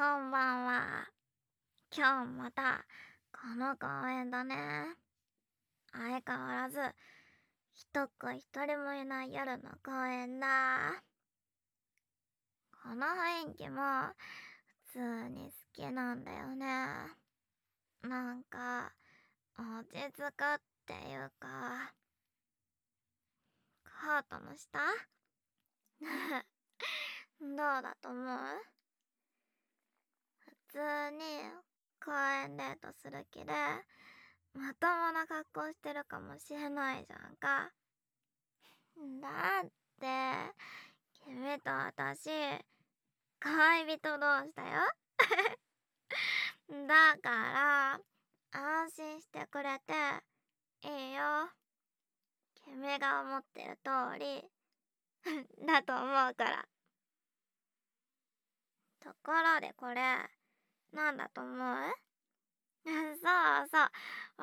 んばんは。今日またこの公園だね。相変わらず人っ子一人もいない夜の公園だ。この雰囲気も普通に好きなんだよね。なんか落ち着くっていうか、カートの下どうだと思う？普通に公園デートする気でまともな格好してるかもしれないじゃんか。だって君と私恋人同士だよ。だから安心してくれていいよ。君が思ってる通りだと思うから。ところでこれなんだと思う？そうそう、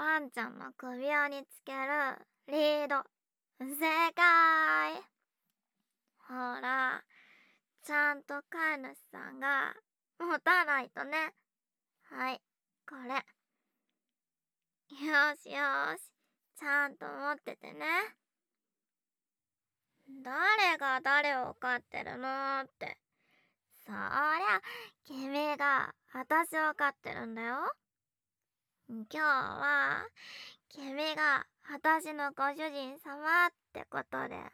ワンちゃんの首輪につけるリード。正解。ほら、ちゃんと飼い主さんが持たないとね。はい、これ。よしよし、ちゃんと持っててね。誰が誰を飼ってるのって。そりゃ、君が私を飼ってるんだよ。今日は、君が私のご主人様ってことで。ね？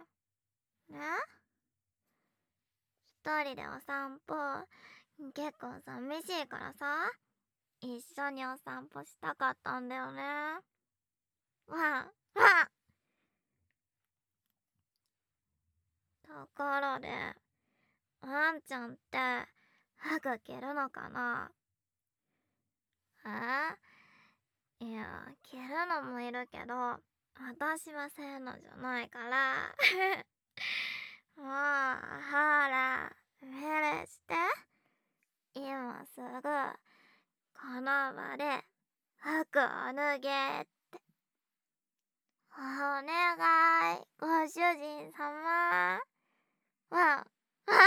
一人でお散歩、結構寂しいからさ、一緒にお散歩したかったんだよね。わん、わん。ところで、ワンちゃんって服着るのかな？いや、着るのもいるけど、私はそういうのじゃないから。もう、ほら、命令して。今すぐ、この場で服を脱げって。お願い、ご主人様。わん、わん。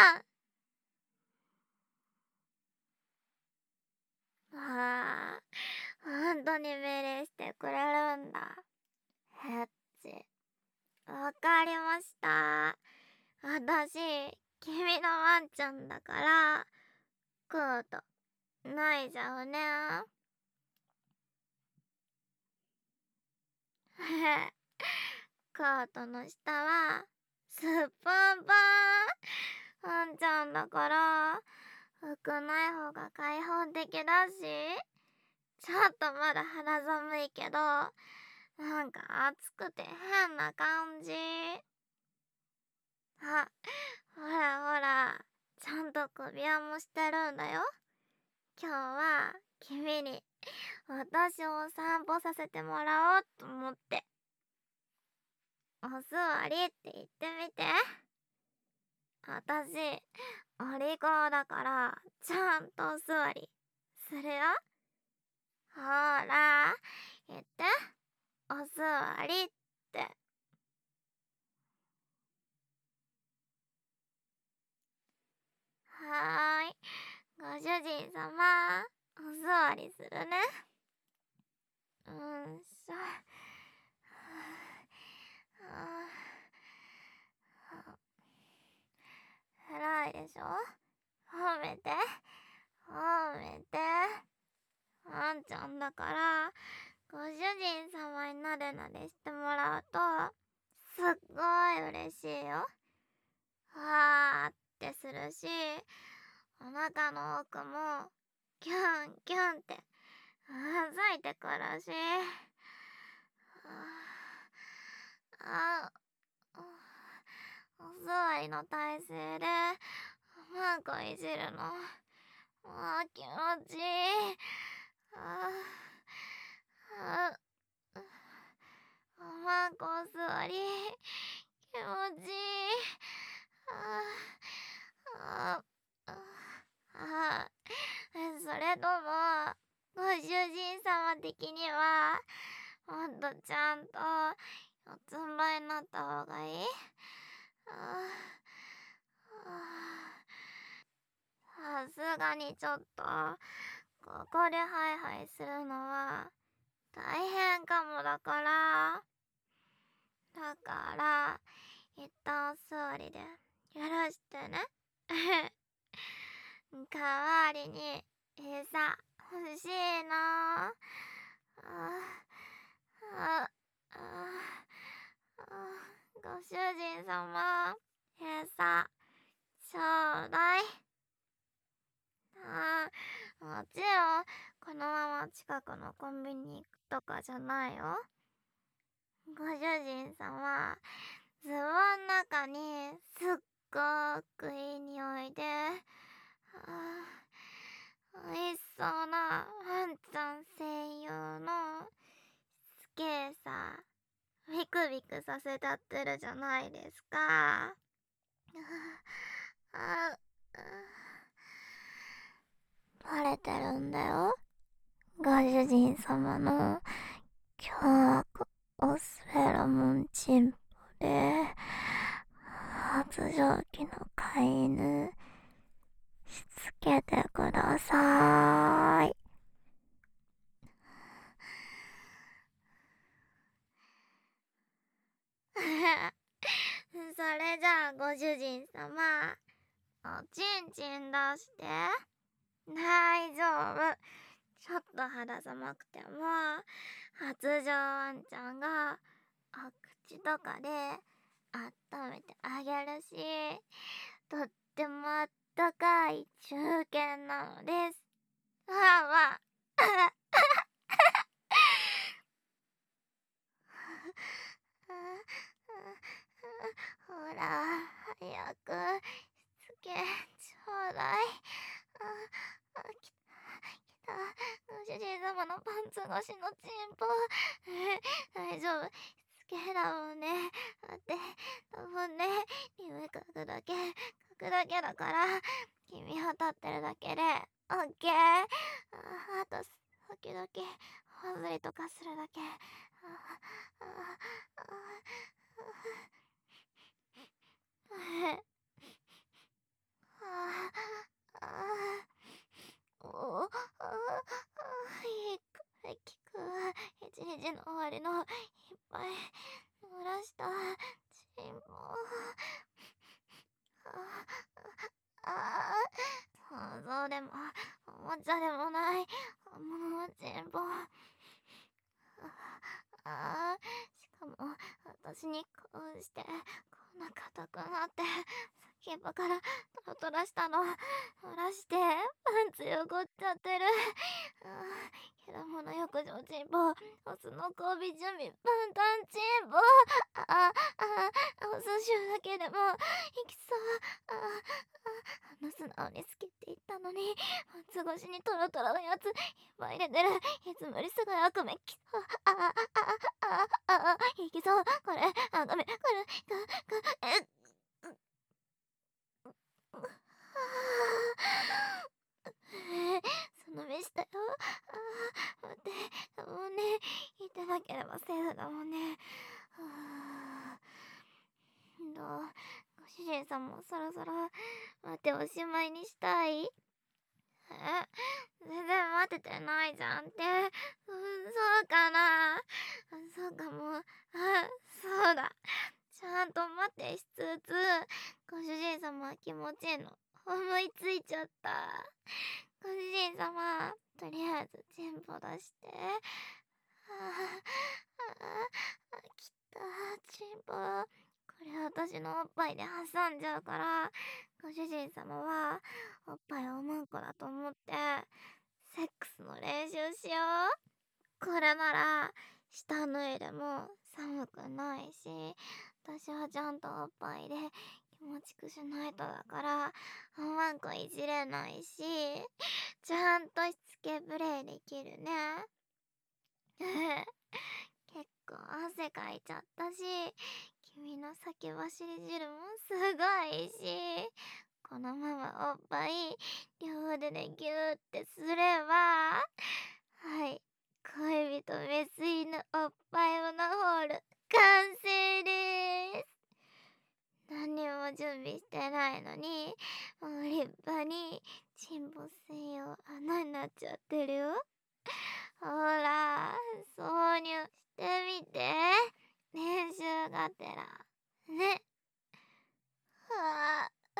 ああ、本当に命令してくれるんだ。へっち。わかりました。私、君のワンちゃんだから、コート、脱いじゃうね。コートの下は、すっぽんぽん。ワンちゃんだから、服ない方が開放的だし、ちょっとまだ肌寒いけど、なんか暑くて変な感じ。あ、ほらほら、ちゃんと首輪もしてるんだよ。今日は君に私をお散歩させてもらおうと思って。お座りって言ってみて。私、お利口だから、ちゃんとお座りするよ。ほら、言って。お座りって。はーい。ご主人様、お座りするね。しょ。偉いでしょ？褒めて。褒めて。ワンちゃんだから、ご主人様になでなでしてもらうと、すっごい嬉しいよ。わーってするし、お腹の奥も、キュンキュンって、うずいてくるし。あ、お座りの体勢で、マンコいじるの。気持ちいい。マンコお座り、気持ちいい。それとも、ご主人様的には、もっとちゃんと四つん這いになった方がいい？ すがにちょっとここでハイハイするのは大変かもだから、一旦座りで許してね。代わりに餌欲しいな。あご主人様、餌ちょうだい。もちろんこのまま近くのコンビニ行くとかじゃないよ。ご主人様、ズボン中にすっごくいい匂いで、美味しそうなワンちゃん専用のスケーサー、ビクビクさせたってるじゃないですか。バレてるんだよ、ご主人様の凶悪オスフェロモンチンポで発情期の飼い犬しつけてくださーい。それじゃあご主人様、おちんちん出して。大丈夫。ちょっと肌寒くても発情ワンちゃんがお口とかで温めてあげるし、とってもあったかい中堅なのです。わわほら早くしつけちょうだい。来た。ご主人様のパンツ越しのチンポ。大丈夫、しつけだもんね。待って、多分ね、匂い嗅ぐだけだから、君は立ってるだけでオッケー。あと時々ほずりとかするだけ。いいく一日の終わりのいっぱい濡らしたチンポ。想像でもおもちゃでもない本物のチンポ。しかも私にこうしてこんな硬くなって先っぽからトロトロしたの漏らしてパンツ汚っちゃってる。けどもの浴場チンポ、オスの交尾準備パンタンチンポ。オス臭だけでもいきそう。素直に好きって言ったのにパンツ越しにトロトロのやついっぱい出てる。いつもよりすごい悪夢きそう。いきそう。これごめん、これその目したよ。待って、もうね、言ってなければセーフだもんね。ご主人さんもそろそろ待っておしまいにしたい？全然待ててないじゃんって。そうかな。そうかも。そうだ。ちゃんと待ってしつつ、ご主人様は気持ちいいの思いついちゃった。ご主人様、とりあえずチンポ出して。きた、チンポ。これ私のおっぱいで挟んじゃうから、ご主人様はおっぱいをうんこだと思ってセックスの練習しよう。これなら下脱いでも寒くないし、私はちゃんとおっぱいで気持ちくしないとだからおまんこいじれないし、ちゃんとしつけプレイできるね。結構汗かいちゃったし、君の先走り汁もすごいし、このままおっぱい両腕でギューってすれば、はい、恋人メス犬おっぱいオナホール完成です。何も準備してないのにもう立派にチンポ専用穴になっちゃってるよ。ほら、挿入してみて。練習がてら。ね。はあ、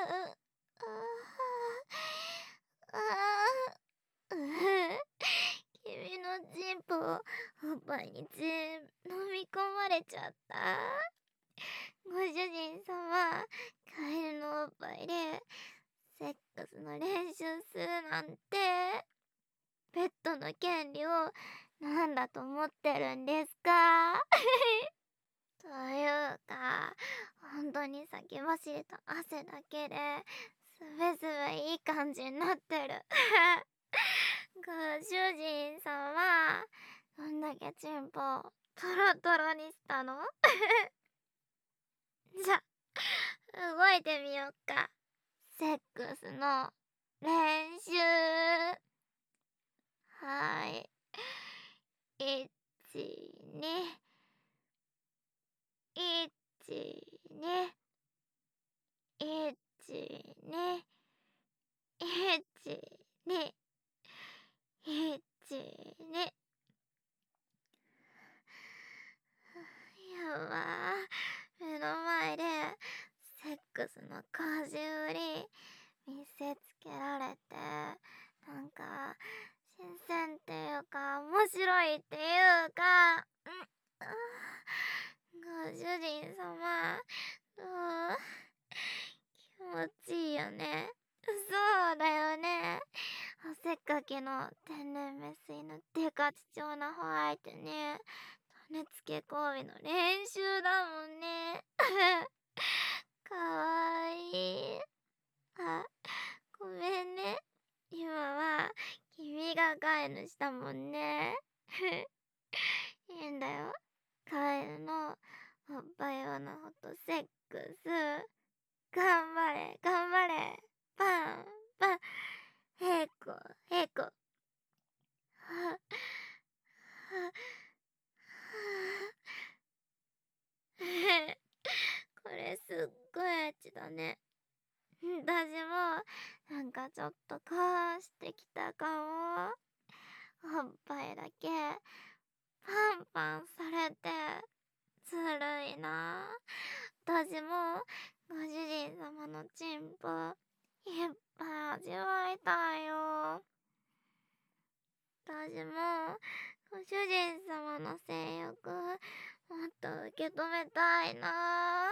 君のチンポをおっぱいに全部飲み込まれちゃった。ご主人様、カエルのおっぱいでセックスの練習するなんて、ペットの権利をなんだと思ってるんですか？というか、本当に先走りと汗だけですべすべいい感じになってる。ご主人様、どんだけチンポトロトロにしたの？じゃ、動いてみよっか。セックスの練習。はい。1、2、1、2、1、2、1、2、1、2。やばー。目の前でセックスの講習ぶり見せつけられて、なんか新鮮っていうか面白いっていうか、ご主人様、どう？気持ちいいよね。そうだよね。せっかきの天然メス犬デカ貴重なホワイトに種付け交尾の練習だもんね。かわいい。あ、ごめんね。今は君が飼い主だもんね。いいんだよ。カエルのおっぱい用のホットセックス。頑張れ、頑張れ。パン、パン。へこ、へこ。は、は、これすっごいエッチだね。私もなんかちょっとこうしてきたかも。おっぱいだけパンパンされてずるいな。私もご主人様のチンポいっぱい味わいたいよ。私もご主人様の性欲もっと受け止めたいな。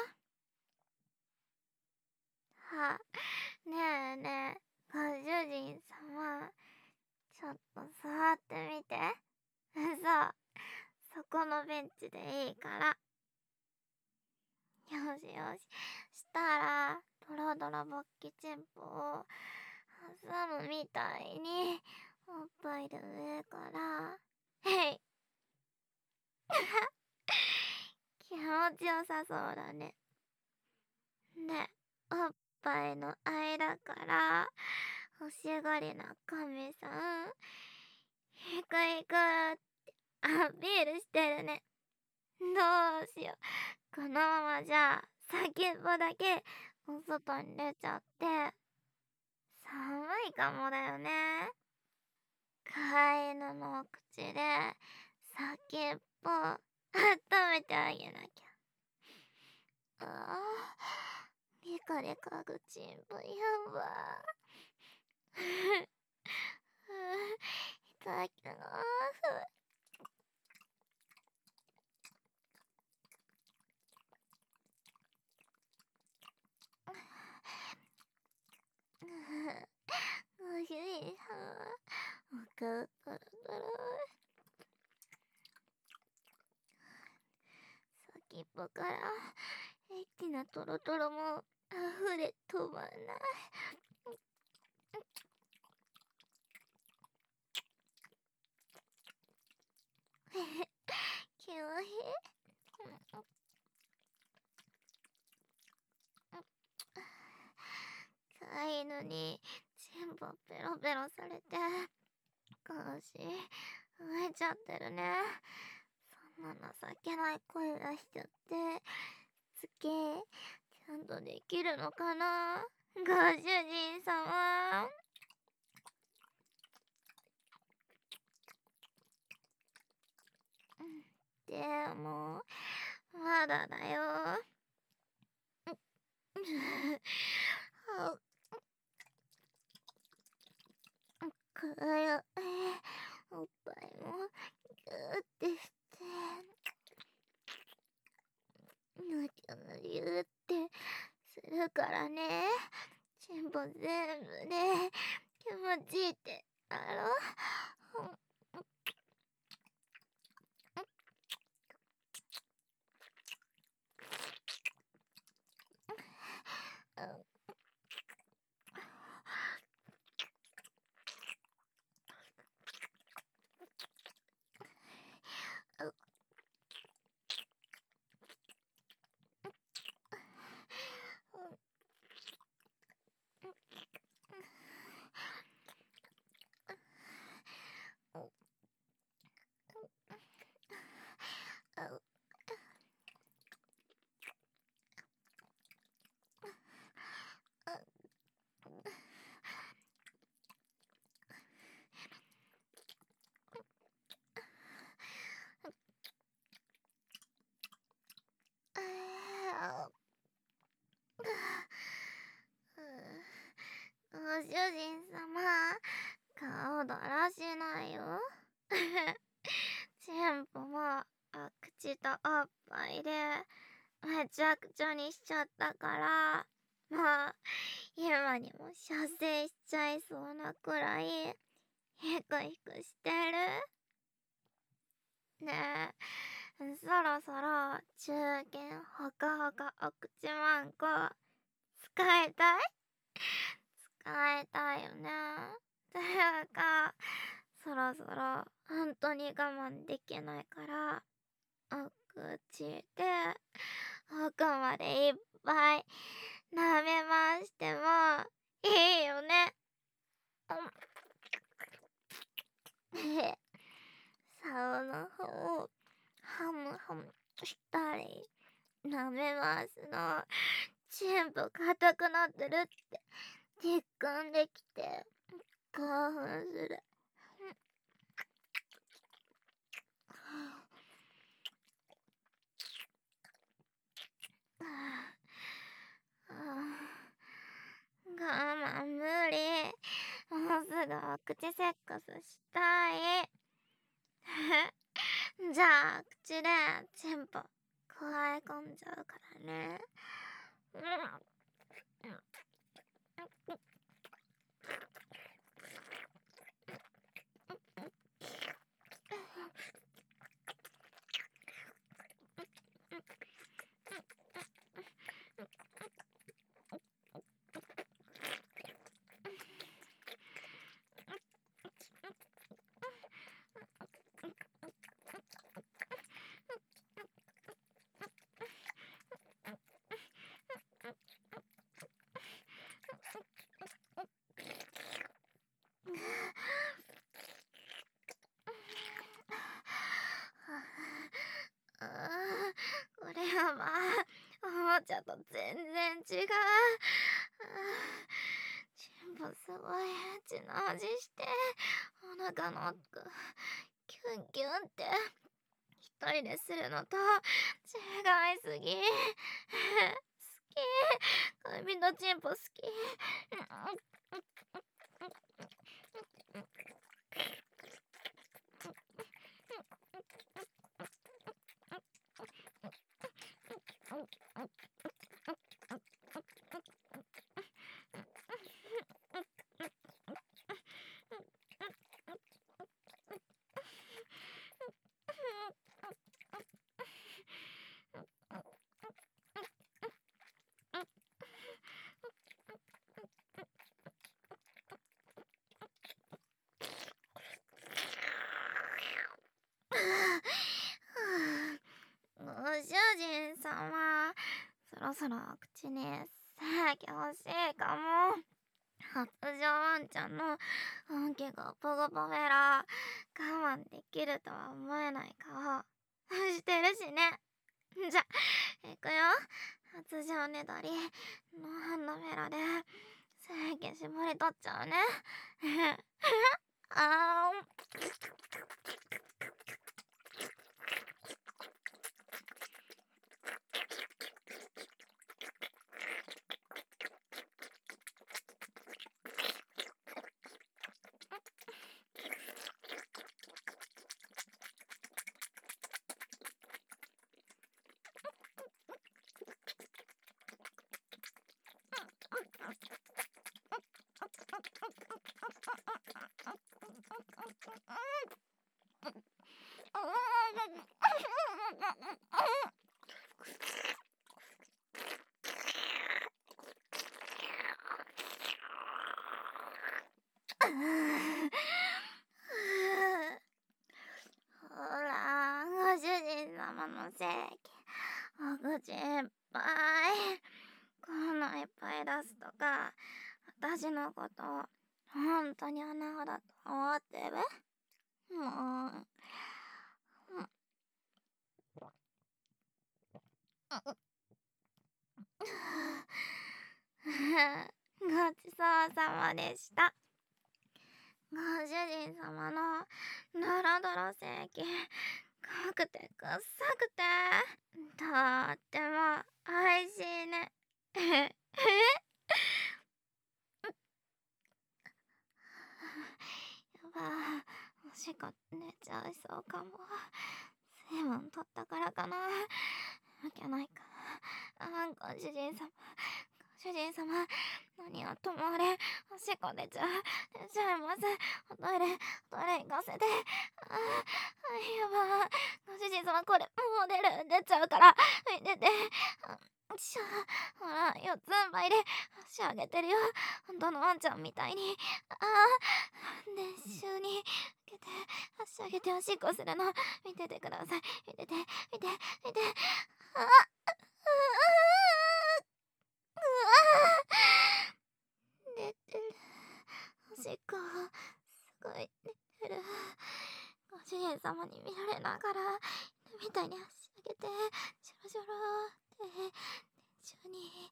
は、ねえねえ、ご主人様、ちょっと座ってみて。そこのベンチでいいから。よしよし。したら、ドロドロ勃起チンポを挟むみたいに、おっぱいで上から、へい。気持ちよさそうだね。で、おっぱいの間から、欲しがりなカメさん、ひくひくってアピールしてるね。どうしよう。このままじゃ、先っぽだけお外に出ちゃって、寒いかもだよね。飼い犬のお口で、先っぽ、温めてあげなきゃ。ああ、リカリカグチンポやば。いただきます。ご主人様、お顔トロトロ。先っぽからエッチなトロトロも溢れ止まんない。気持ちいい。飼い犬に全部ペロペロされて腰浮いちゃってるね。そんな情けない声出しちゃってつけちゃんとできるのかな、ご主人様。 くるおっぱいもギューってしてぬきゅぬりゅってするからね。チンポ全部で気持ちいいってだろ。ご主人様、顔だらしないよ。チンポも口とおっぱいでめちゃくちゃにしちゃったから、もう今にも射精しちゃいそうなくらいヒクヒクしてる。ねえ、そろそろ中堅ほかほかお口マンコ使いたい？使いたいよね。ていうか、そろそろ本当に我慢できないから、お口で奥までいっぱい舐め回してもいいよね。竿の方をハムハムしたり舐め回すのチンポ硬くなってるって実感できて興奮する。我慢無理。もうすぐお口セックスしたい。じゃあ口でチンポくわえ込んじゃうからね。これはまあおもちゃと全然違う。チンポすごいエッチな味してお腹の奥キュンキュンって一人でするのと違いすぎ。好き。恋人チンポ好き。ご主人様、そろそろお口にさき欲しいかも。発情ワンちゃんの本気がポゴポフェラ我慢できるとは思えない顔してるしね。じゃ、いくよ。発情ねだりノーハンドフェラで精液絞り取っちゃうね。あほら、ご主人様の席、お口いっぱい。こんないっぱい出すとか、私のこと、本当に穴子だと思ってる？もう。ごちそうさまでした。ご主人様のドロドロ正規、濃くてくっさくて、とってもおいしいね。やば、おしっこ出ちゃいそうかも。水分取ったからかな。わけないか。ご主人様、ご主人様、何はともあれ、おしっこ出ちゃいます。おトイレ行かせて。やば。ご主人様、これ、もう出ちゃうから。出て。ほら、四つん這いで足上げてるよ。本当のワンちゃんみたいに。練習に受けて、足上げておしっこするの。見ててください。見て。うわ出てる。おしっこ、すごい出てる。ご主人様に見られながら、犬みたいに足上げて、ジョロって、練習に、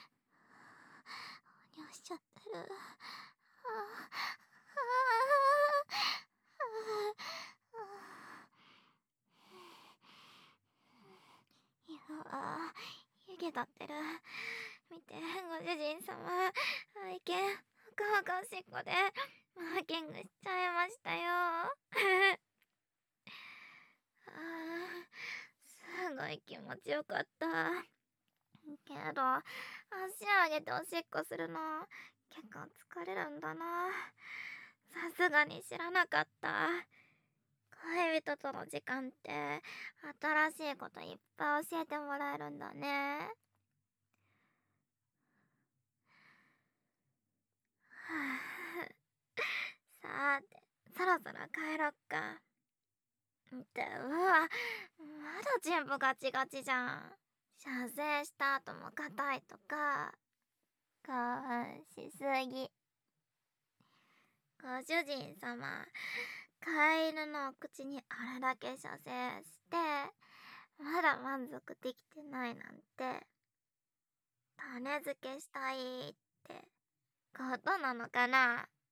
尿しちゃってる。湯気立ってる。見て、ご主人様、愛犬、ほかほかおしっこで、マーキングしちゃいましたよ。すごい気持ちよかった。けど、足上げておしっこするの、結構疲れるんだな。さすがに知らなかった。恋人との時間って、新しいこといっぱい教えてもらえるんだね。さて、そろそろ帰ろっか。ってうわ、まだ全部ガチガチじゃん。射精した後も硬いとか、興奮しすぎ。ご主人様、飼い犬のお口にあれだけ射精して、まだ満足できてないなんて、種付けしたいってことなのかな。